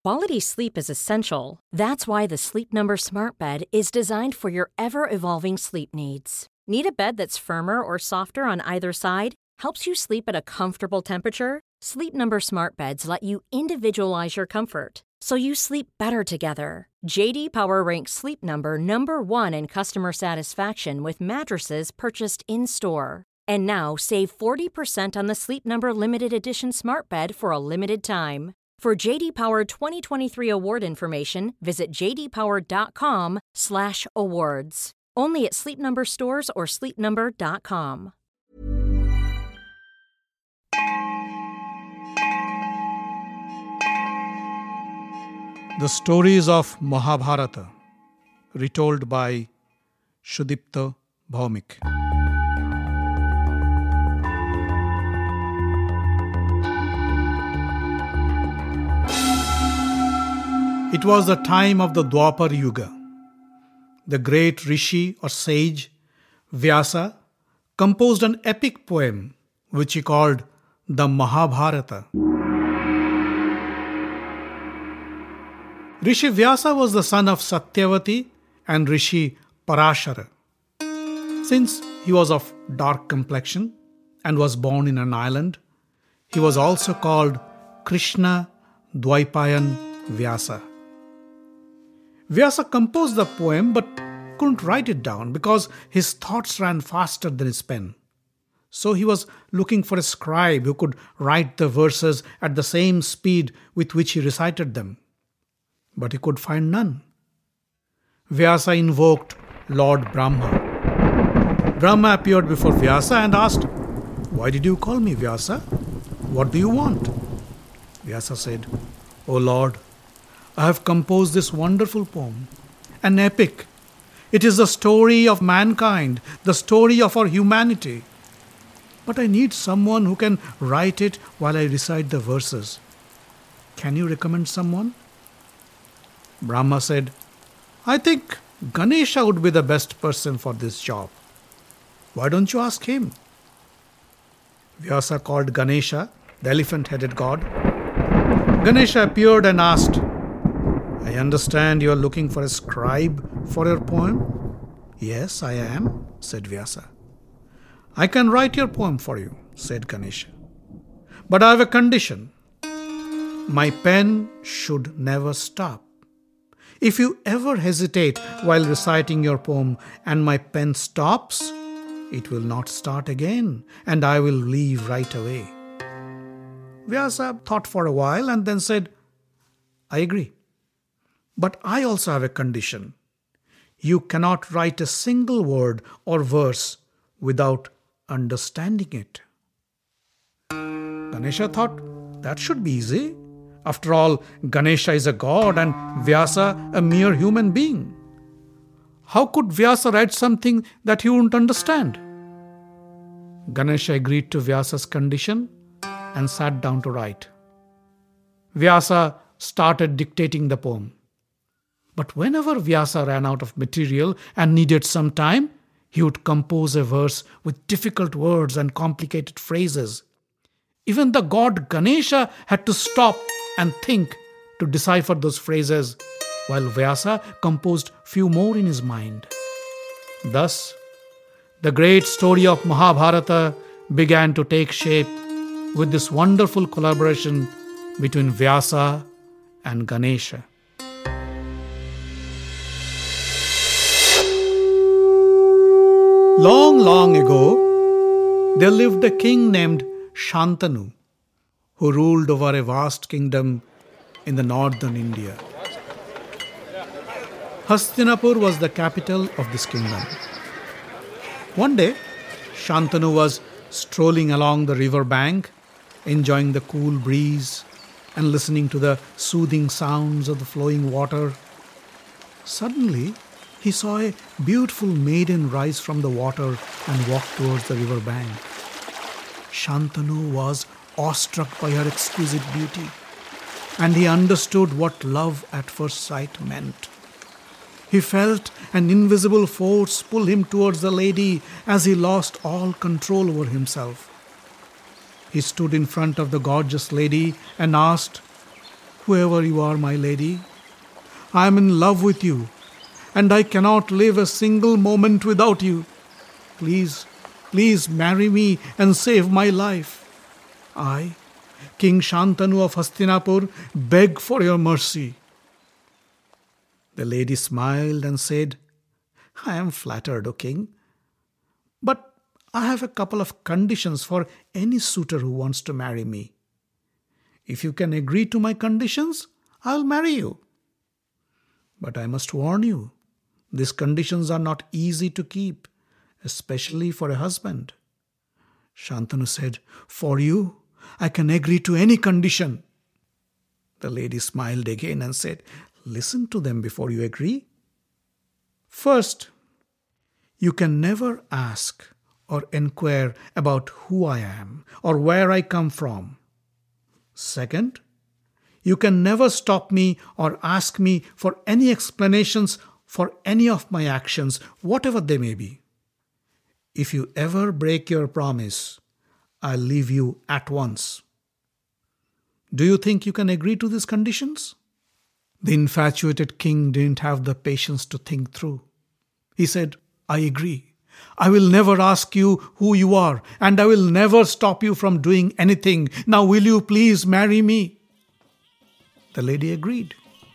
Quality sleep is essential. That's why the Sleep Number Smart Bed is designed for your ever-evolving sleep needs. Need a bed that's firmer or softer on either side? Helps you sleep at a comfortable temperature? Sleep Number Smart Beds let you individualize your comfort, so you sleep better together. J.D. Power ranks Sleep Number number one in customer satisfaction with mattresses purchased in-store. And now, save 40% on the Sleep Number Limited Edition Smart Bed for a limited time. For J.D. Power 2023 award information, visit jdpower.com/awards. Only at Sleep Number stores or sleepnumber.com. The stories of Mahabharata, retold by Sudipta Bhaumik. It was the time of the Dwapar Yuga. The great rishi or sage Vyasa composed an epic poem which he called the Mahabharata. Rishi Vyasa was the son of Satyavati and Rishi Parashara. Since he was of dark complexion and was born in an island, he was also called Krishna Dwaipayan Vyasa. Vyasa composed the poem but couldn't write it down because his thoughts ran faster than his pen. So he was looking for a scribe who could write the verses at the same speed with which he recited them. But he could find none. Vyasa invoked Lord Brahma. Brahma appeared before Vyasa and asked, "Why did you call me, Vyasa? What do you want?" Vyasa said, "O Lord, I have composed this wonderful poem, an epic. It is the story of mankind, the story of our humanity. But I need someone who can write it while I recite the verses. Can you recommend someone?" Brahma said, "I think Ganesha would be the best person for this job. Why don't you ask him?" Vyasa called Ganesha, the elephant-headed god. Ganesha appeared and asked, "I understand you are looking for a scribe for your poem?" "Yes, I am," said Vyasa. "I can write your poem for you," said Ganesha. "But I have a condition. My pen should never stop. If you ever hesitate while reciting your poem and my pen stops, it will not start again and I will leave right away." Vyasa thought for a while and then said, "I agree. But I also have a condition. You cannot write a single word or verse without understanding it." Ganesha thought, that should be easy. After all, Ganesha is a god and Vyasa a mere human being. How could Vyasa write something that he wouldn't understand? Ganesha agreed to Vyasa's condition and sat down to write. Vyasa started dictating the poem. But whenever Vyasa ran out of material and needed some time, he would compose a verse with difficult words and complicated phrases. Even the god Ganesha had to stop and think to decipher those phrases, while Vyasa composed few more in his mind. Thus, the great story of Mahabharata began to take shape with this wonderful collaboration between Vyasa and Ganesha. Long, long ago, there lived a king named Shantanu, who ruled over a vast kingdom in the northern India. Hastinapur was the capital of this kingdom. One day, Shantanu was strolling along the river bank, enjoying the cool breeze and listening to the soothing sounds of the flowing water. Suddenly, he saw a beautiful maiden rise from the water and walk towards the river bank. Shantanu was awestruck by her exquisite beauty, and he understood what love at first sight meant. He felt an invisible force pull him towards the lady as he lost all control over himself. He stood in front of the gorgeous lady and asked, Whoever you are, my lady, I am in love with you, and I cannot live a single moment without you. Please, please marry me and save my life. I, King Shantanu of Hastinapur, beg for your mercy." The lady smiled and said, "I am flattered, O king, but I have a couple of conditions for any suitor who wants to marry me. If you can agree to my conditions, I'll marry you. But I must warn you, these conditions are not easy to keep, especially for a husband." Shantanu said, "For you, I can agree to any condition." The lady smiled again and said, "Listen to them before you agree. First, you can never ask or inquire about who I am or where I come from. Second, you can never stop me or ask me for any explanations for any of my actions, whatever they may be. If you ever break your promise, I'll leave you at once. Do you think you can agree to these conditions?" The infatuated king didn't have the patience to think through. He said, "I agree. I will never ask you who you are, and I will never stop you from doing anything. Now will you please marry me?" The lady agreed.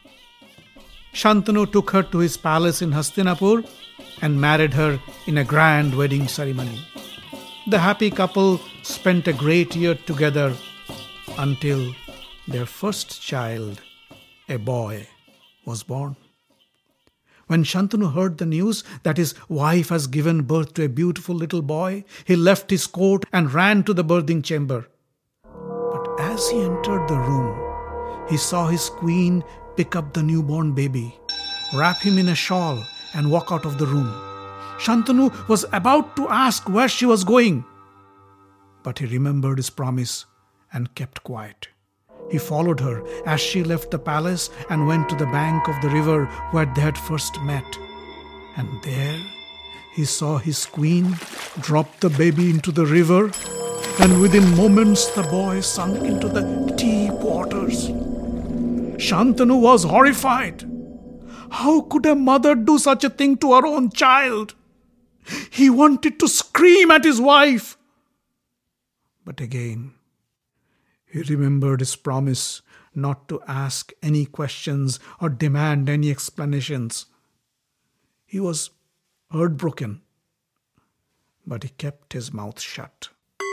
Shantanu took her to his palace in Hastinapur and married her in a grand wedding ceremony. The happy couple spent a great year together until their first child, a boy, was born. When Shantanu heard the news that his wife has given birth to a beautiful little boy, he left his court and ran to the birthing chamber. But as he entered the room, he saw his queen pick up the newborn baby, wrap him in a shawl, and walk out of the room. Shantanu was about to ask where she was going, but he remembered his promise and kept quiet. He followed her as she left the palace and went to the bank of the river where they had first met. And there he saw his queen drop the baby into the river, and within moments the boy sunk into the deep waters. Shantanu was horrified. How could a mother do such a thing to her own child? He wanted to scream at his wife. But again, he remembered his promise not to ask any questions or demand any explanations. He was heartbroken, but he kept his mouth shut.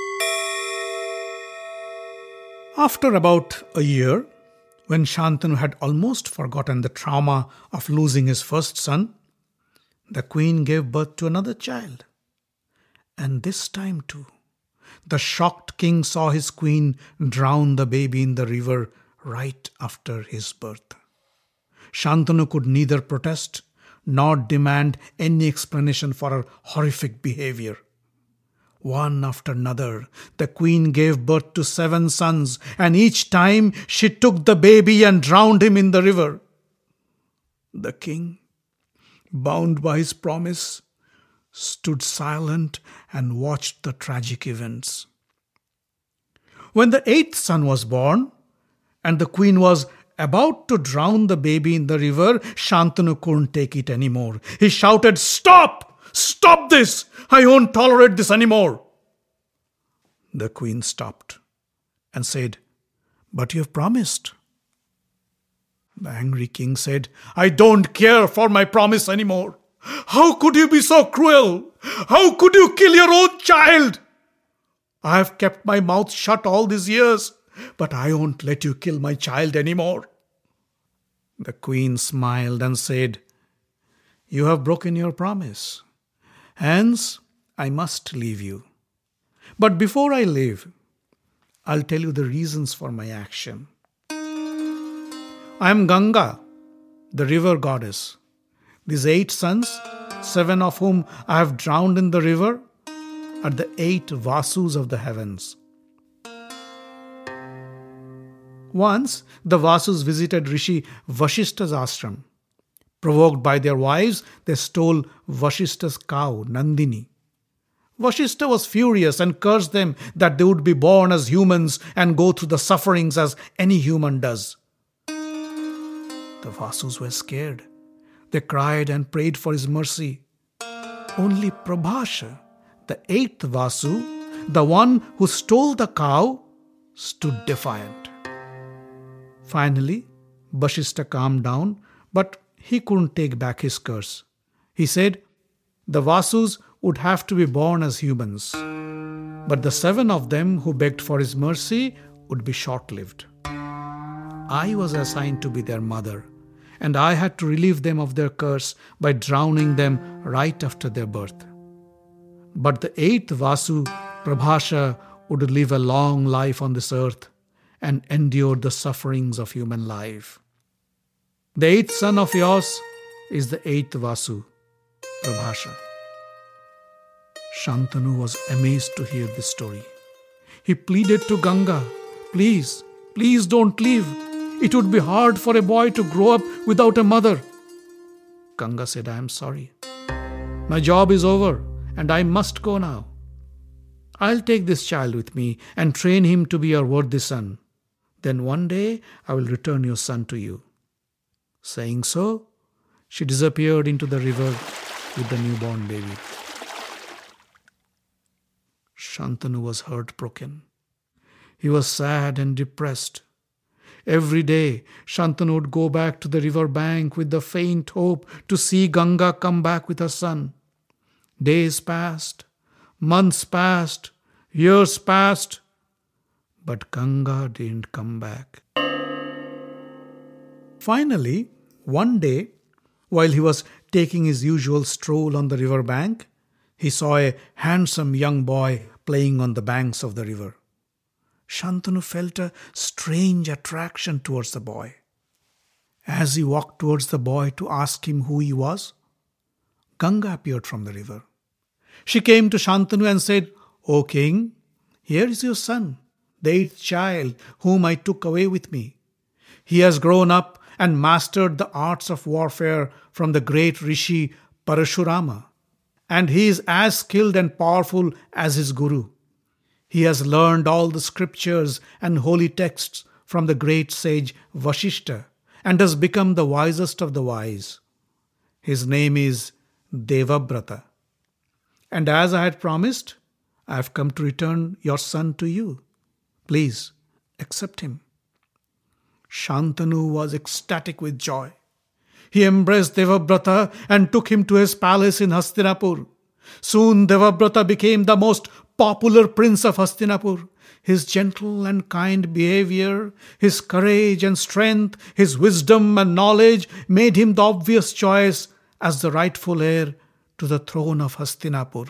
After about a year, when Shantanu had almost forgotten the trauma of losing his first son, the queen gave birth to another child. And this time too, the shocked king saw his queen drown the baby in the river right after his birth. Shantanu could neither protest nor demand any explanation for her horrific behavior. One after another, the queen gave birth to 7 sons, and each time she took the baby and drowned him in the river. The king, bound by his promise, stood silent and watched the tragic events. When the 8th son was born, and the queen was about to drown the baby in the river, Shantanu couldn't take it anymore. He shouted, "Stop! Stop this! I won't tolerate this anymore." The queen stopped and said, "But you have promised." The angry king said, "I don't care for my promise anymore. How could you be so cruel? How could you kill your own child? I have kept my mouth shut all these years, but I won't let you kill my child anymore." The queen smiled and said, "You have broken your promise. Hence, I must leave you. But before I leave, I'll tell you the reasons for my action. I am Ganga, the river goddess. These 8 sons, 7 of whom I have drowned in the river, are the 8 Vasus of the heavens. Once, the Vasus visited Rishi Vashishta's ashram. Provoked by their wives, they stole Vashishta's cow, Nandini. Vashishta was furious and cursed them that they would be born as humans and go through the sufferings as any human does. The Vasus were scared. They cried and prayed for his mercy. Only Prabhasha, the eighth Vasu, the one who stole the cow, stood defiant. Finally, Vashishta calmed down, but he couldn't take back his curse. He said, the Vasus would have to be born as humans, but the 7 of them who begged for his mercy would be short-lived. I was assigned to be their mother, and I had to relieve them of their curse by drowning them right after their birth. But the 8th Vasu, Prabhasha, would live a long life on this earth and endure the sufferings of human life. The 8th son of yours is the 8th Vasu, Prabhasha. Shantanu was amazed to hear this story. He pleaded to Ganga, please don't leave. It would be hard for a boy to grow up without a mother. Ganga said, I am sorry. My job is over and I must go now. I'll take this child with me and train him to be your worthy son. Then one day I will return your son to you. Saying so, she disappeared into the river with the newborn baby. Shantanu was heartbroken. He was sad and depressed. Every day, Shantanu would go back to the river bank with the faint hope to see Ganga come back with her son. Days passed, months passed, years passed, but Ganga didn't come back. Finally, one day, while he was taking his usual stroll on the river bank, he saw a handsome young boy playing on the banks of the river. Shantanu felt a strange attraction towards the boy. As he walked towards the boy to ask him who he was, Ganga appeared from the river. She came to Shantanu and said, O king, here is your son, the 8th child whom I took away with me. He has grown up and mastered the arts of warfare from the great Rishi Parashurama, and he is as skilled and powerful as his guru. He has learned all the scriptures and holy texts from the great sage Vashishta and has become the wisest of the wise. His name is Devabrata. And as I had promised, I have come to return your son to you. Please accept him. Shantanu was ecstatic with joy. He embraced Devabrata and took him to his palace in Hastinapur. Soon Devabrata became the most popular prince of Hastinapur. His gentle and kind behavior, his courage and strength, his wisdom and knowledge made him the obvious choice as the rightful heir to the throne of Hastinapur.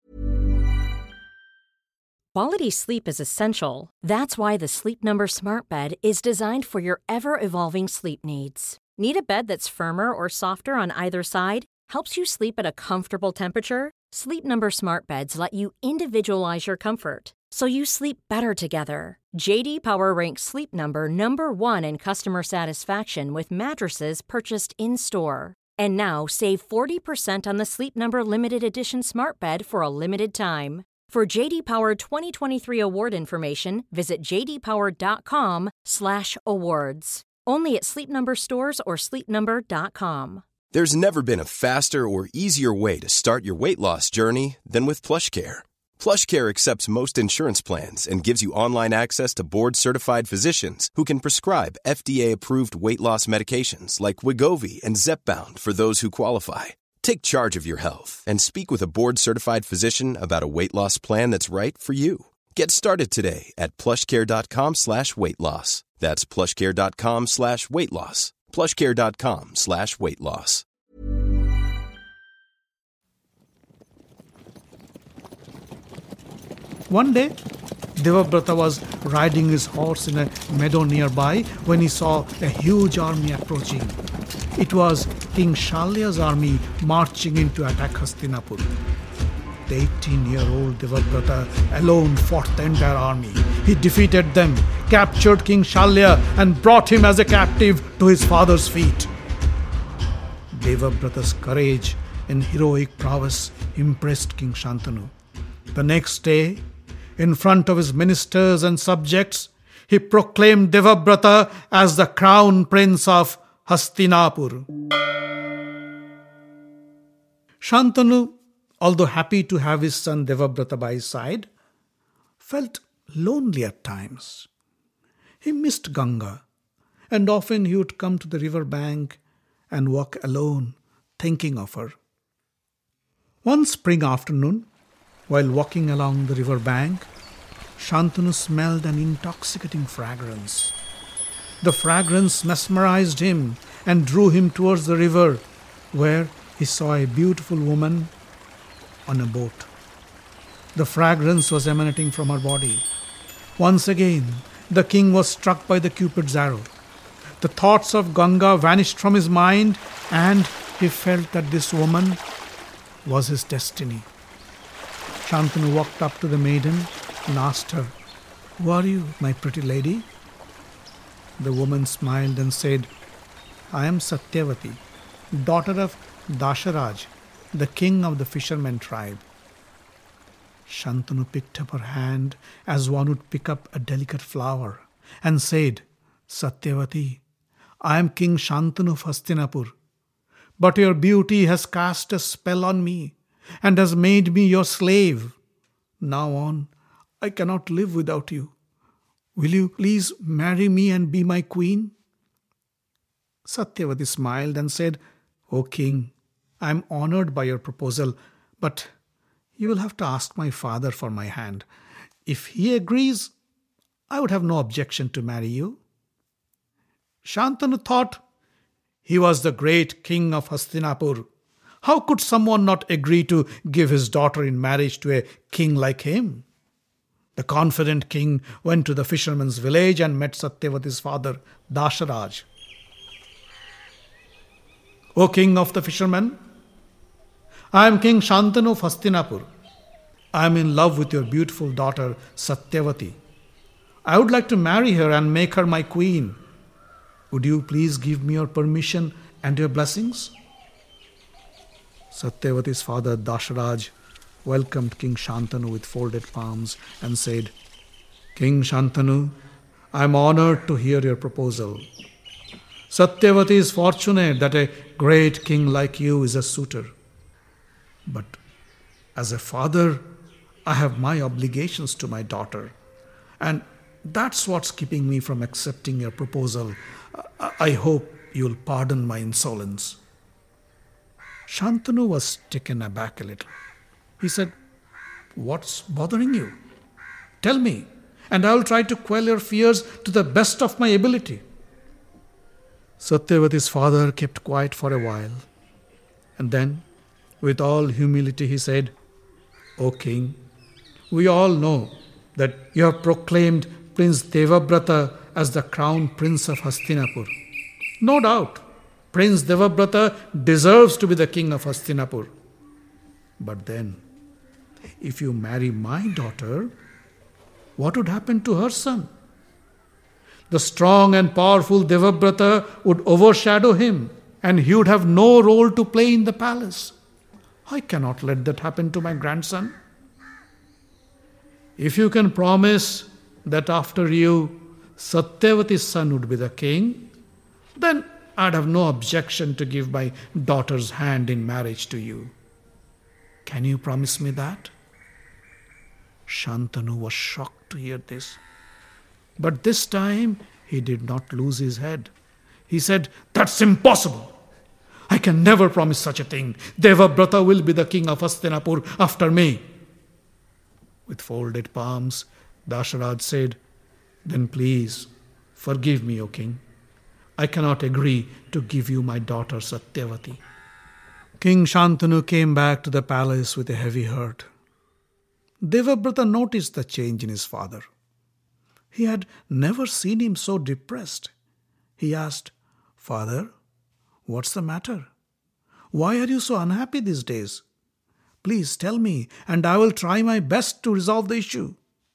Quality sleep is essential. That's why the Sleep Number Smart Bed is designed for your ever-evolving sleep needs. Need a bed that's firmer or softer on either side? Helps you sleep at a comfortable temperature? Sleep Number Smart Beds let you individualize your comfort, so you sleep better together. J.D. Power ranks Sleep Number number 1 in customer satisfaction with mattresses purchased in-store. And now save 40% on the Sleep Number Limited Edition Smart Bed for a limited time. For J.D. Power 2023 award information, visit jdpower.com/awards. Only at Sleep Number stores or sleepnumber.com. There's never been a faster or easier way to start your weight loss journey than with PlushCare. PlushCare accepts most insurance plans and gives you online access to board-certified physicians who can prescribe FDA-approved weight loss medications like Wegovy and Zepbound for those who qualify. Take charge of your health and speak with a board-certified physician about a weight loss plan that's right for you. Get started today at plushcare.com/weight loss. That's plushcare.com/weight loss. plushcare.com/weight loss. One day, Devabrata was riding his horse in a meadow nearby when he saw a huge army approaching. It was King Shalya's army marching in to attack Hastinapur. The 18-year-old Devabrata alone fought the entire army. He defeated them, captured King Shalya, and brought him as a captive to his father's feet. Devabrata's courage and heroic prowess impressed King Shantanu. The next day, in front of his ministers and subjects, he proclaimed Devabrata as the crown prince of Hastinapur. Shantanu, although happy to have his son Devabrata by his side, felt lonely at times. He missed Ganga, and often he would come to the river bank and walk alone, thinking of her. One spring afternoon, while walking along the river bank, Shantanu smelled an intoxicating fragrance. The fragrance mesmerized him and drew him towards the river, where he saw a beautiful woman on a boat. The fragrance was emanating from her body. Once again, the king was struck by the Cupid's arrow. The thoughts of Ganga vanished from his mind, and he felt that this woman was his destiny. Shantanu walked up to the maiden and asked her, "Who are you, my pretty lady?" The woman smiled and said, "I am Satyavati, daughter of Dasharaj, the king of the fishermen tribe." Shantanu picked up her hand as one would pick up a delicate flower and said, "Satyavati, I am King Shantanu of Hastinapur, but your beauty has cast a spell on me and has made me your slave. Now on, I cannot live without you. Will you please marry me and be my queen?" Satyavati smiled and said, "O king, I am honored by your proposal, but you will have to ask my father for my hand. If he agrees, I would have no objection to marry you." Shantanu thought, he was the great king of Hastinapur. How could someone not agree to give his daughter in marriage to a king like him? The confident king went to the fisherman's village and met Satyavati's father, Dasharaj. "O king of the fishermen, I am King Shantanu of Hastinapur. I am in love with your beautiful daughter, Satyavati. I would like to marry her and make her my queen. Would you please give me your permission and your blessings?" Satyavati's father, Dasharaj, welcomed King Shantanu with folded palms and said, "King Shantanu, I am honored to hear your proposal. Satyavati is fortunate that a great king like you is a suitor. But as a father, I have my obligations to my daughter, and that's what's keeping me from accepting your proposal. I hope you'll pardon my insolence." Shantanu was taken aback a little. He said, "What's bothering you? Tell me, and I will try to quell your fears to the best of my ability." Satyavati's father kept quiet for a while, and then, with all humility, he said, "O king, we all know that you have proclaimed Prince Devabrata as the crown prince of Hastinapur. No doubt, Prince Devabrata deserves to be the king of Hastinapur. But then, if you marry my daughter, what would happen to her son? The strong and powerful Devabrata would overshadow him, and he would have no role to play in the palace. I cannot let that happen to my grandson. If you can promise that after you, Satyavati's son would be the king, then I'd have no objection to give my daughter's hand in marriage to you. Can you promise me that?" Shantanu was shocked to hear this. But this time he did not lose his head. He said, "That's impossible. I can never promise such a thing. Devabrata will be the king of Hastinapur after me." With folded palms, Dasharaj said, "Then please forgive me, O king. I cannot agree to give you my daughter Satyavati." King Shantanu came back to the palace with a heavy heart. Devabrata noticed the change in his father. He had never seen him so depressed. He asked, "Father, what's the matter? Why are you so unhappy these days? Please tell me, and I will try my best to resolve the issue."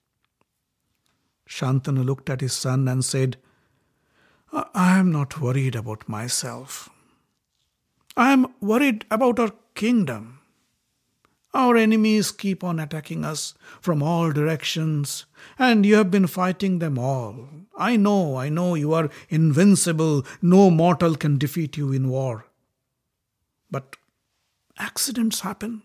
Shantanu looked at his son and said, "I am not worried about myself. I am worried about our kingdom. Our enemies keep on attacking us from all directions, and you have been fighting them all. I know you are invincible. No mortal can defeat you in war. But accidents happen.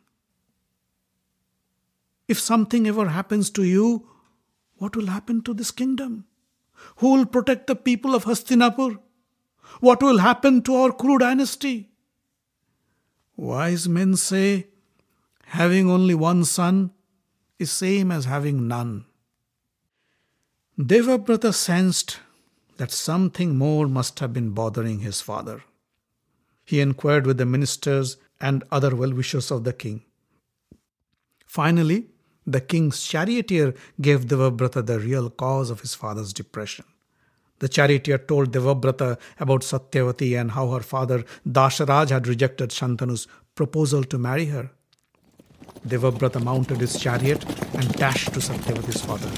If something ever happens to you, what will happen to this kingdom? Who will protect the people of Hastinapur? What will happen to our Kuru dynasty? Wise men say, having only one son is same as having none. Devabrata sensed that something more must have been bothering his father. He inquired with the ministers and other well-wishers of the king. Finally, the king's charioteer gave Devabrata the real cause of his father's depression. The charioteer told Devabrata about Satyavati and how her father Dasharaj had rejected Shantanu's proposal to marry her. Devabrata mounted his chariot and dashed to Satyavati's father.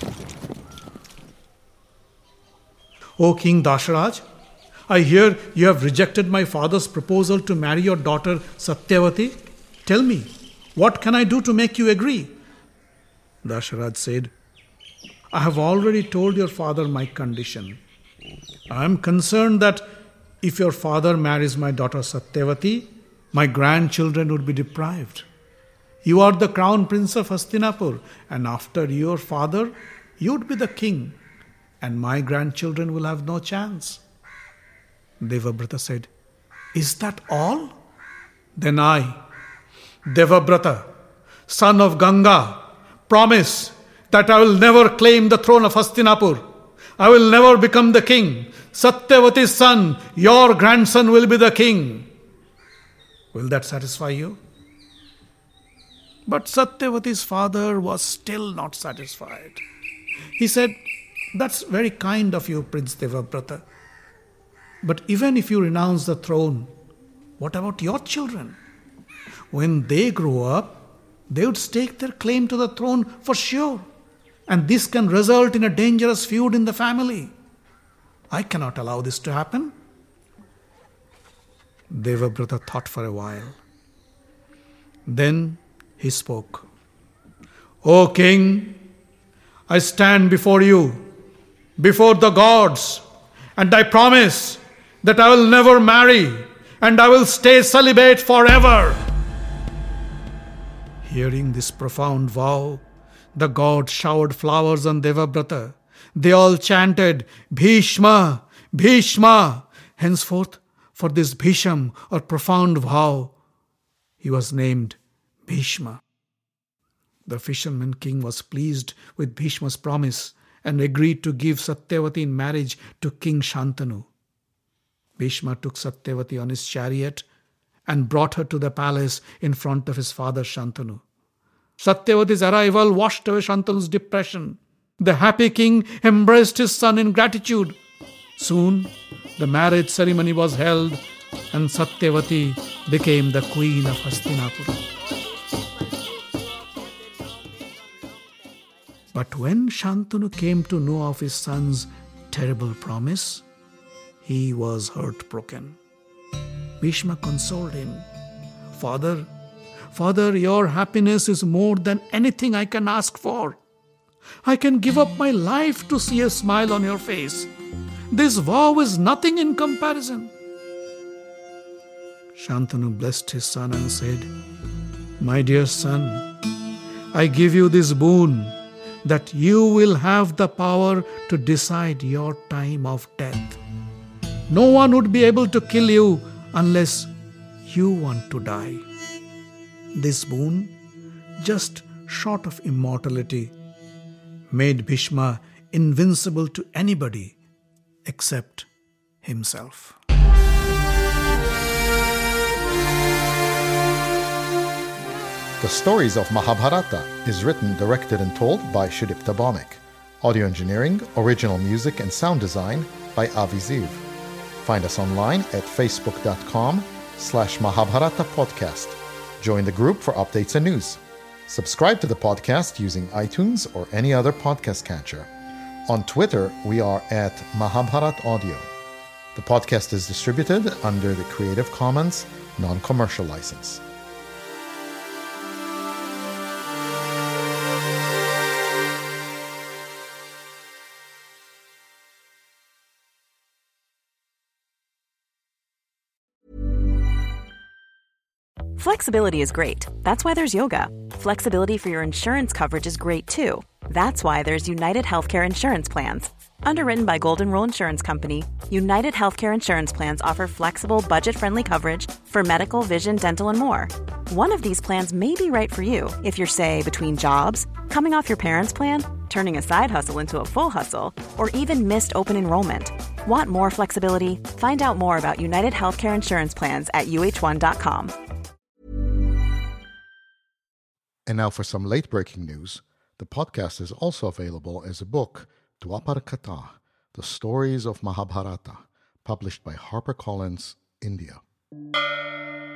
O King Dasharaj, I hear you have rejected my father's proposal to marry your daughter Satyavati. Tell me, what can I do to make you agree? Dasharaj said, I have already told your father my condition. I am concerned that if your father marries my daughter Satyavati, my grandchildren would be deprived. You are the crown prince of Hastinapur, and after your father, you would be the king, and my grandchildren will have no chance. Devabrata said, Is that all? Then I, Devabrata, son of Ganga, promise that I will never claim the throne of Hastinapur. I will never become the king. Satyavati's son, your grandson, will be the king. Will that satisfy you? But Satyavati's father was still not satisfied. He said, That's very kind of you, Prince Devabrata. But even if you renounce the throne, what about your children? When they grow up, they would stake their claim to the throne for sure. And this can result in a dangerous feud in the family. I cannot allow this to happen. Devabrata thought for a while. Then he spoke. O king, I stand before you, before the gods, and I promise that I will never marry and I will stay celibate forever. Hearing this profound vow, the gods showered flowers on Devabrata. They all chanted, Bhishma, Bhishma. Henceforth, for this Bhisham or profound vow, he was named Bhishma. The fisherman king was pleased with Bhishma's promise and agreed to give Satyavati in marriage to King Shantanu. Bhishma took Satyavati on his chariot and brought her to the palace in front of his father Shantanu. Satyavati's arrival washed away Shantanu's depression. The happy king embraced his son in gratitude. Soon, the marriage ceremony was held and Satyavati became the queen of Hastinapur. But when Shantanu came to know of his son's terrible promise, he was heartbroken. Bhishma consoled him. Father, your happiness is more than anything I can ask for. I can give up my life to see a smile on your face. This vow is nothing in comparison. Shantanu blessed his son and said, My dear son, I give you this boon that you will have the power to decide your time of death. No one would be able to kill you unless you want to die. This boon, just short of immortality, made Bhishma invincible to anybody except himself. The Stories of Mahabharata is written, directed and told by Sudipta Bhawmik. Audio engineering, original music and sound design by Avi Ziv. Find us online at facebook.com/Mahabharata Podcast. Join the group for updates and news. Subscribe to the podcast using iTunes or any other podcast catcher. On Twitter, we are at Mahabharat Audio. The podcast is distributed under the Creative Commons non-commercial license. Flexibility is great. That's why there's yoga. Flexibility for your insurance coverage is great too. That's why there's United Healthcare Insurance Plans. Underwritten by Golden Rule Insurance Company, United Healthcare Insurance Plans offer flexible, budget-friendly coverage for medical, vision, dental, and more. One of these plans may be right for you if you're, say, between jobs, coming off your parents' plan, turning a side hustle into a full hustle, or even missed open enrollment. Want more flexibility? Find out more about United Healthcare Insurance Plans at uh1.com. And now for some late-breaking news. The podcast is also available as a book, Dwapar Katha, The Stories of Mahabharata, published by HarperCollins, India.